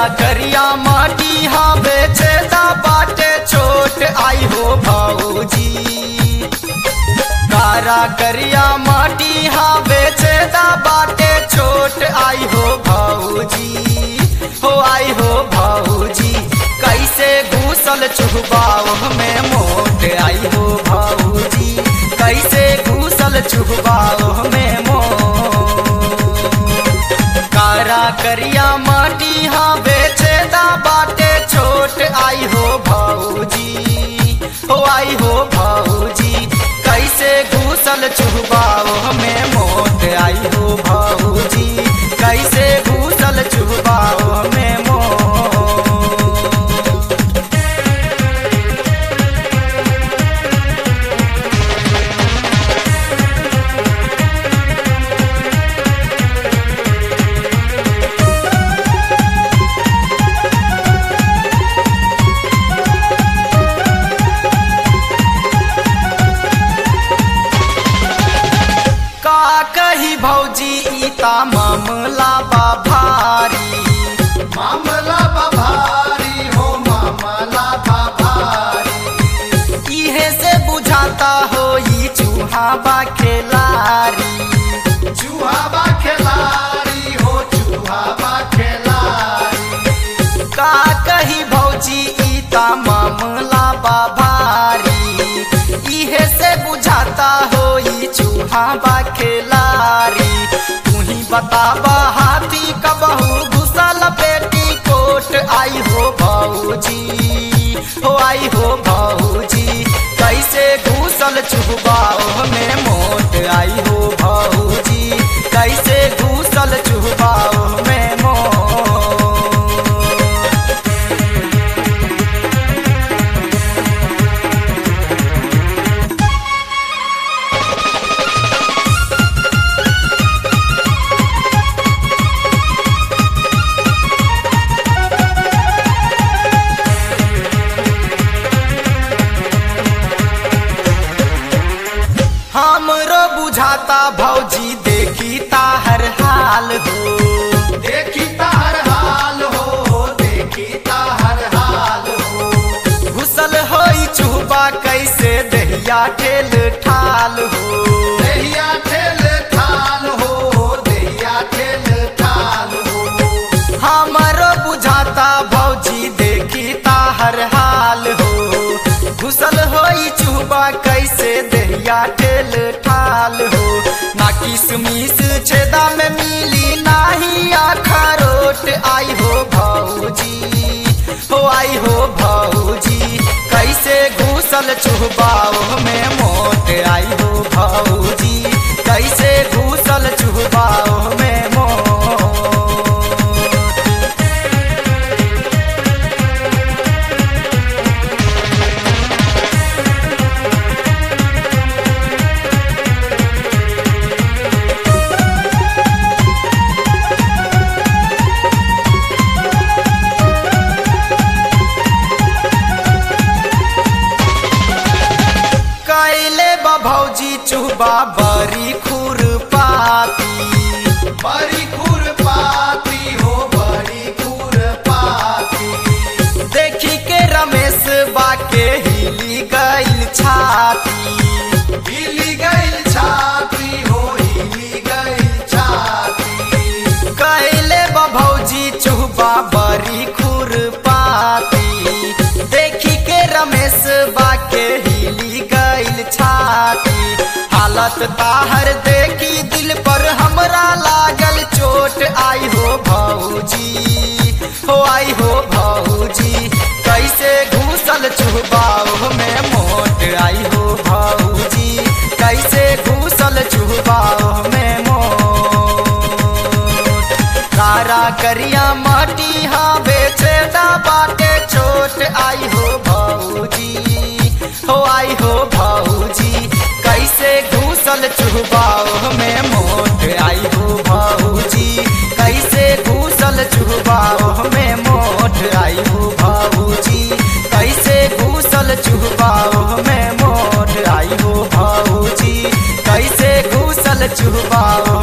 करिया माटी हाँ बेचेदा बाटे छोट आई हो भौजी। कारा करिया माटी हाँ बेचेदा बाटे छोट आई हो भौजी, हो आई हो भौजी। कैसे घूसल चुहबाओ में मोट आई हो भौजी, कैसे घूसल चुहबाओ में मोट। कारा करिया माटी हाँ बेचेदा बाटे छोट आई हो भौजी, हो आई हो भौजी। कैसे घूसल चुहबाओ में मोट आई हो भौजी, कैसे घूसल चुहबाओ में मोट। कही भौजी इता मामला बा भारी, मामला बा भारी हो मामला बा भारी। इहे से बुझाता हो ई चूहा बा खेलारी, चूहा बा खेलारी हो चूहा बा खेलारी। का कही भौजी इता मामला बा भारी, इहे से बुझाता हो ई चूहा बा खेलारी। तू ही बताबा हाथी कबहू घुसल पेटी कोट आई हो भौजी, हो आई हो भौजी। कैसे घुसल चुहबाओ में मोट आई हो भौजी, कैसे घुसल चुहबाओ में मोट। हमरो बुझाता भौजी देखी ताहर हाल हो, देखी ताहर हाल हो देखी ताहर हाल हो। घुसल होई चुहबा कैसे दहिया ठेल ठाल हो, दहिया ठेल ठाल हो दहिया ठेल ठाल हो। हमरो बुझाता भौजी देखी ताहर हाल हो। घुसल होई चुहबा कैसे दहिया ठेल ठाल हो। ना किसमिस छेदा में मिली नाही अखरोट आई हो भौजी, हो आई हो भौजी। कैसे घुसल चुहबाओ में मोट आई हो भौजी, कैसे घुसल चुहबाओ में मोट। कैले बा भौजी चुहबा बड़ी खुरपाती, बड़ी खुरपाती हो बड़ी खुरपाती। देखी के रमेश बाके हिली गइल छाती, हिली गइल छाती हो हिली गइल छाती। कैले बा भौजी चुहबा बड़ी खुरपाती। देखी के रमेश बाके हिली गइल छाती। हालत ताहर देखी दिल पर हमरा लागल चोट आई हो भौजी, हो आई हो भौजी। कैसे घुसल चुहबाओ में मोट आई हो भौजी, कैसे घुसल चुहबाओ में मोट। कारा करिया माटी हाँ बेचेदा बाटे छोट आई हो भौजी, हो आई हो भौजी। कैसे घुसल चुहबाओ में मोट आई हो भौजी, कैसे घुसल चुहबाओ में मोट आई हो भौजी, कैसे घुसल चुहबाओ में मोट आई हो भौजी, कैसे घुसल चुहबाओ